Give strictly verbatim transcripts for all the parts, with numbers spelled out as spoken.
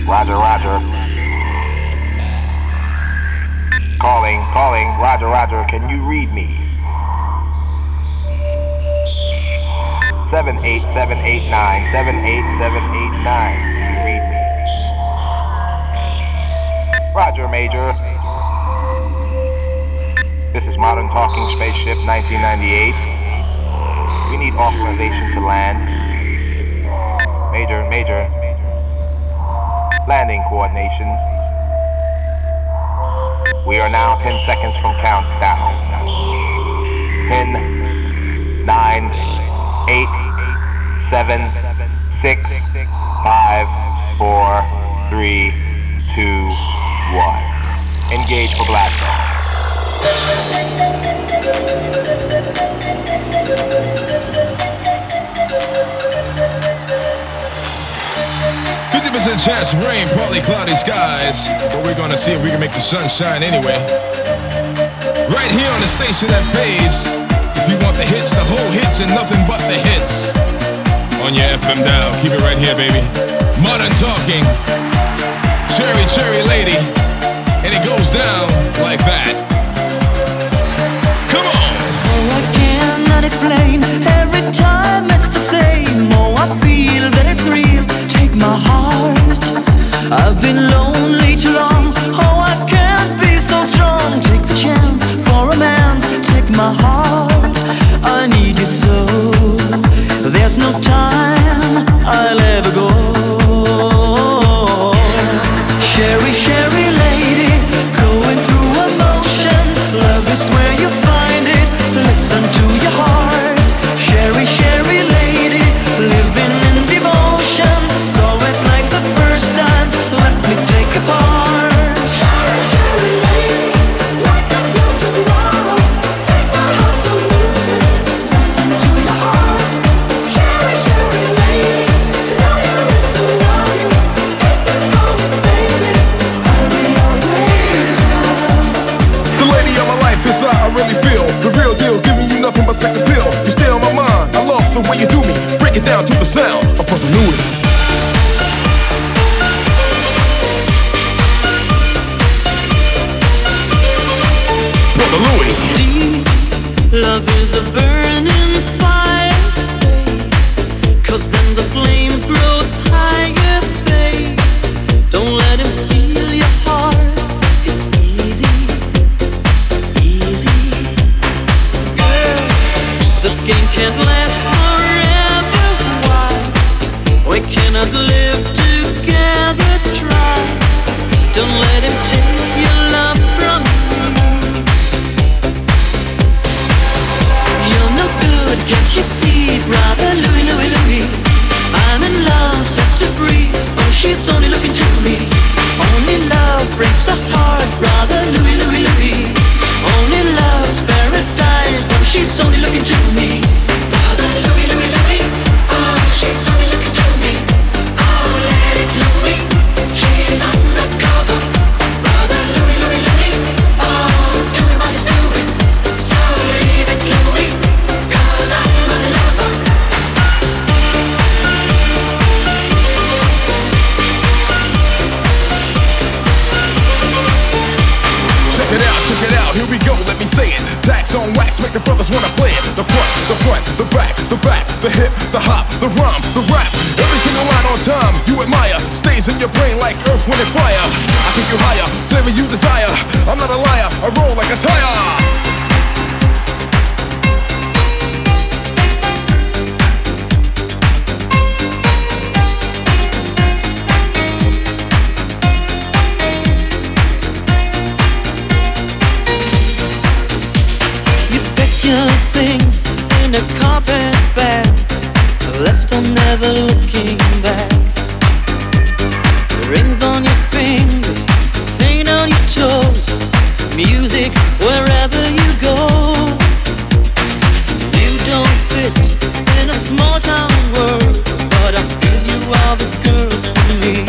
Roger, roger. Calling, calling, roger, roger. Can you read me? Seven eight seven eight nine seven eight seven eight nine. Can you read me? Roger, Major. This is Modern Talking Spaceship nineteen ninety-eight. We need authorization to land. Major, Major. Landing coordination. We are now ten seconds from countdown. ten, nine, eight, seven, six, five, four, three, two, one. Engage for blast off. fifty percent chance of rain, partly cloudy skies. But we're gonna see if we can make the sun shine anyway. Right here on the station that pays. If you want the hits, the whole hits and nothing but the hits. On your F M dial, keep it right here, baby. Modern Talking, Cherry Cherry Lady. And it goes down like that. Come on! Oh, I cannot explain. Every time it's the same. Oh, I feel that it's real. Take my heart. I've been lonely too long. Oh, I can't be so strong. Take the chance for romance. Take my heart. I need you so. There's no time I'll ever go. Sherry, Sherry lady, going through emotion. Love is where you find it. Listen to your heart. Sherry, Sherry lady, living in devotion. It's always like the first time. Let me take a part. Sherry, Sherry lady, like there's no tomorrow. Take my heart, don't lose it. Listen to your heart. Sherry, Sherry lady, to know you is to know you. If you call me baby, I'll be always yours. The lady of my life is how I really feel. The real deal, giving you nothing but sex appeal. You stay on my mind, I love the way you do me. Break it down to the sound of Brother Louie. Brother Louie. Love is a burning fire, stay. Cause then the flames grow higher, babe. Don't let him steal your heart. It's easy, easy. Girl, this game can't last forever. Why? We cannot live together, try. Don't let him take your love from me. You're no good, can't you see, brother Louie, Louie, Louie? I'm in love, set to free. Oh, she's only looking to me. Only love breaks a heart, brother Louie, Louie, Louie. Only love's paradise. Oh, she's only looking to me. Brother Louie, Louie, Louie. Oh, she's only looking to me. Oh, let it Louie. She's undercover. Brother Louie, Louie, Louie. Oh, doing what he's doing. So leave it Louie, cause I'm a lover. Check it out, check it out, here we go, let me say it. Tax on wax, make the brothers wanna play it. The front, the front, the back, the back, the hip, the hop, the rhyme, the rap. Every single line on time, you admire. Stays in your brain like earth, wind, and fire. I take you higher, flavor you desire. I'm not a liar, I roll like a tire. Your things in a carpet bag, left on never looking back. Rings on your fingers, paint on your toes, music wherever you go. You don't fit in a small town world, but I feel you are the girl for me.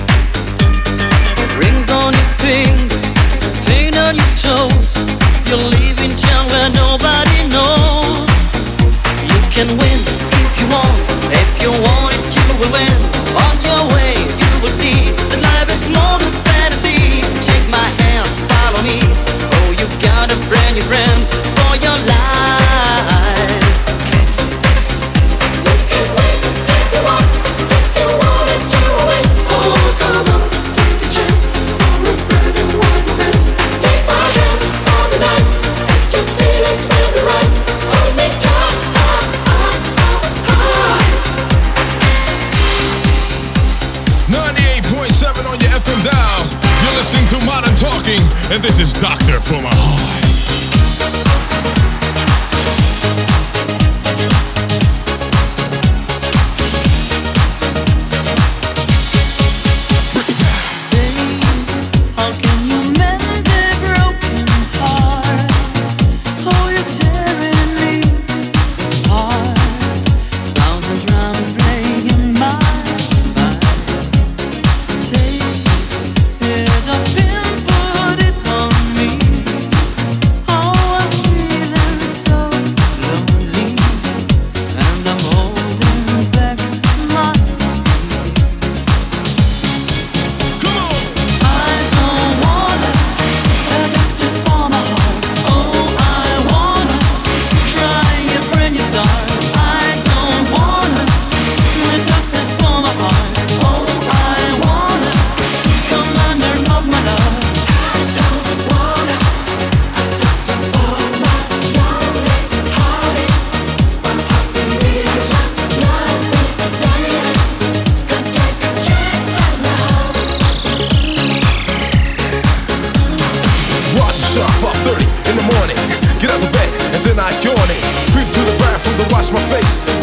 Rings on your fingers, paint on your toes, you're leaving town where nobody knows. You can win if you want. If you want it, you will win. On your way, you will see the light.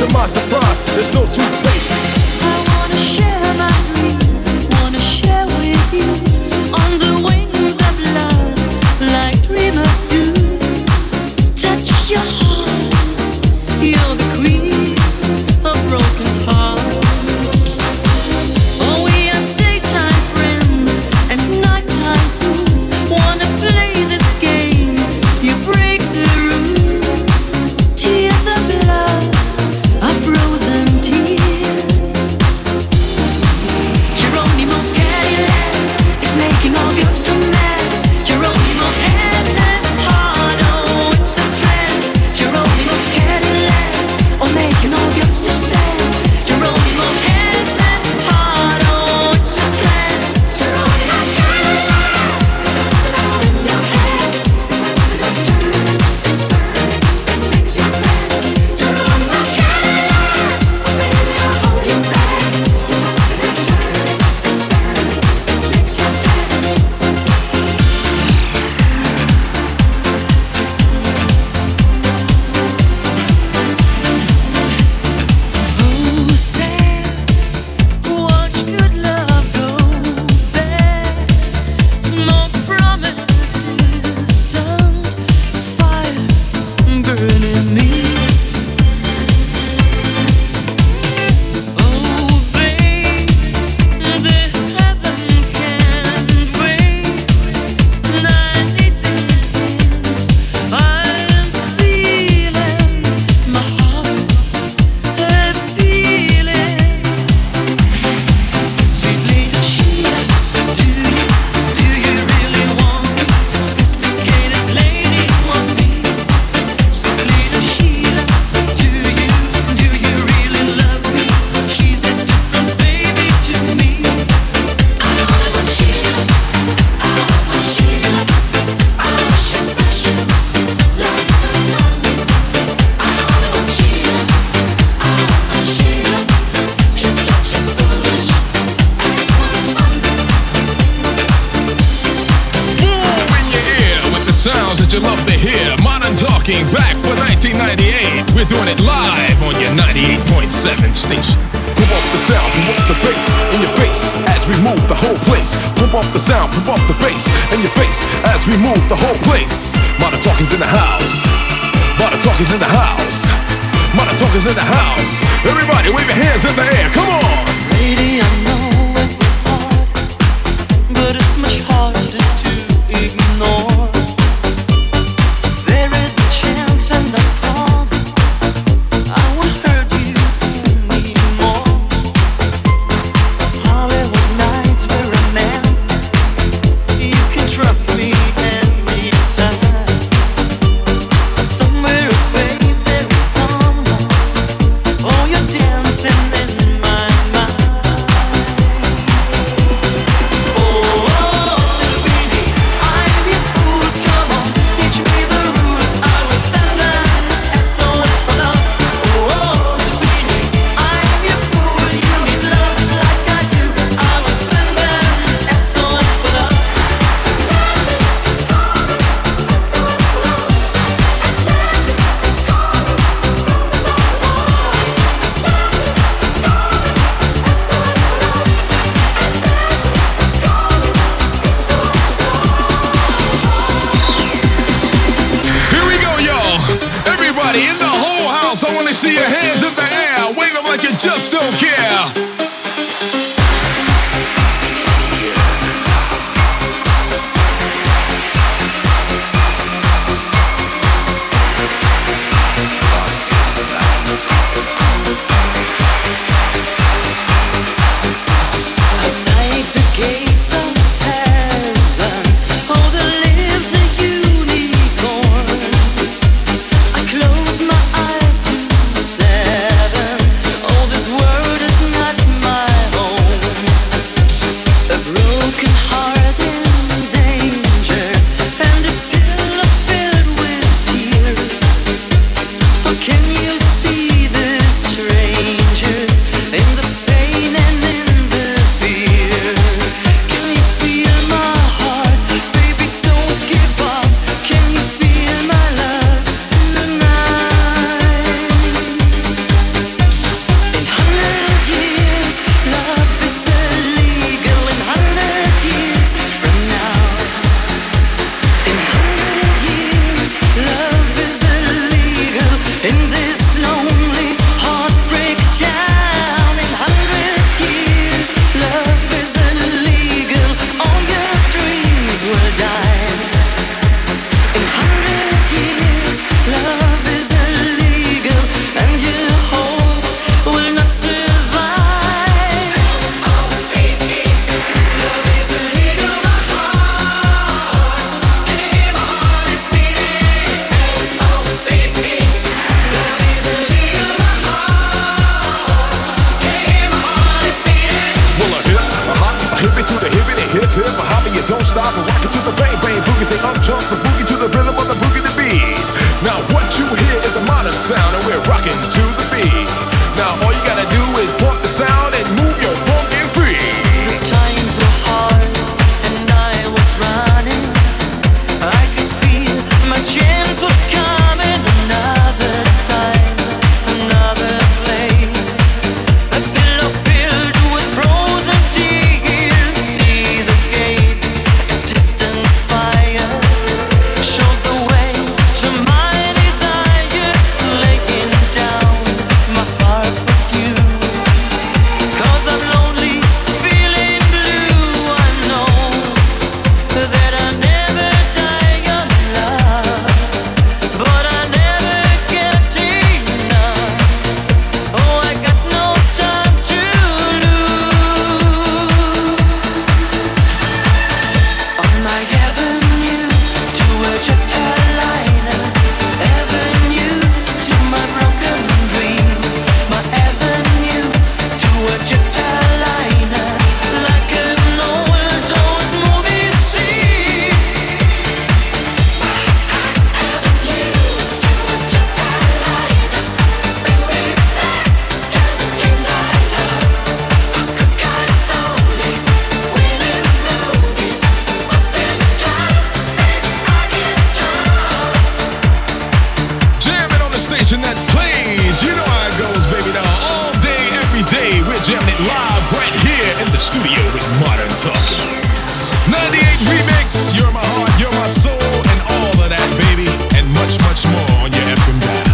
to my surprise, there's no toothpaste. I wanna share my dreams, wanna share with you on the wings of love, like dreamers do. Touch your heart, you're the queen of broken hearts. Oh, we are daytime friends and nighttime fools. Wanna play this game, you break the rules. Tears of love are frozen tears. Geronimo's Cadillac is making all girls too mad. Geronimo has and heart, oh, it's a drag. Geronimo's Cadillac, oh, making all girls too sad. Geronimo has and heart, oh, it's a drag. Geronimo's Cadillac, it's all in your head. It's a turn, it's burning, it makes you mad. Geronimo's Cadillac, oh, baby, I'll hold you back. You toss it and turn, it's burning, it makes you sad. Who says watch good love go bad? Smoke from a distant fire burning me. Oh, babe, the heaven can't wait. ninety things I'm feeling, my heart's a feeling. Sweet little Sheila, do you, do you really want me? Sophisticated lady, want me? Sweet little Sheila, do you, do you really love me? She's a different baby to me. I want Sheila, I want Sheila, I want she's precious, like the sun. I want Sheila, I want Sheila, she's such as foolish, everyone's fun. Boom in your ear with the sounds that you love to hear. Modern Talking back for nineteen ninety-eight. We're doing it live on your ninety-eight point seven station. Pump up the sound, pump up the bass in your face as we move the whole place. Pump up the sound, pump up the bass in your face as we move the whole place. Modern Talking's in the house. Modern Talking's in the house. Modern Talking's in the house. Everybody wave your hands in the air. Come on. Lady, I know it was hard, but it's much harder to ignore. There is a chance and I promise I won't hurt you anymore. Hollywood nights were romance. You can trust me anytime. Somewhere away there is someone. Oh, you're dancing in my mind. just don't care. Not the sound, and we're rocking to the beat. Now all you gotta do is pump the sound and move your funky feet. The times were hard and I was running. I could feel my chance was coming. Another time, another place. A pillow filled with frozen tears. See the gates, a distant fire showed the way to my desire. Laying down my heart for you. 'Cause I'm lonely, feeling blue. I know that I never die young, love, but I never get enough. Oh, I got no time to lose. On my avenue to a jet airliner, avenue to my broken dreams. My avenue to a jet airliner, like an old old movie scene. My avenue to a jet airliner, bring me back to the dreams I love. Good guys only, winning movies, but this time I get drunk. Jamming on the station that plays. You know how it goes, baby. Now, all day, every day, we're jamming it live right here in the studio with Modern Talking. ninety-eight Remix, you're my heart, you're my soul, and all of that, baby, and much, much more on your F M dial.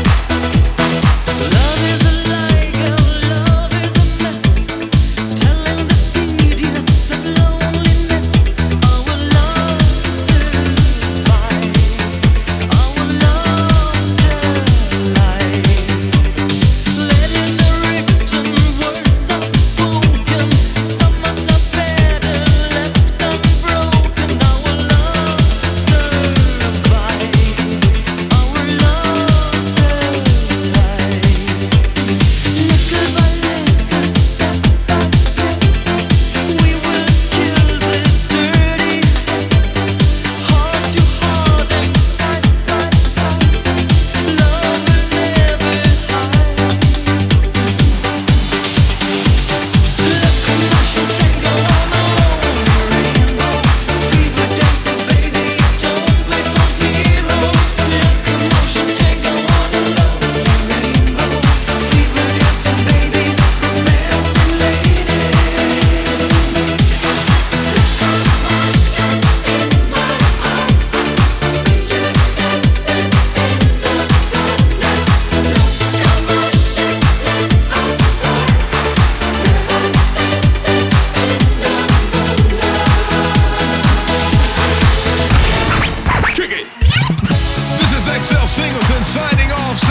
Love is a lie, girl, love is a mess. Telling the secrets of loneliness. Our love survives. Our love survives. Letters are written, words are spoken. Some are so better left unbroken. Our love survives. Our love survives. Little by little, step by step, we will kill the dirtiness. Heart to heart and side by side, love will never hide. Locomotion tango on a lonely rainbow. We were dancing, baby, don't wait for heroes. Locomotion tango on a lonely rainbow. We were dancing, baby, romancing lady. Kick it. This is X L Singleton signing off.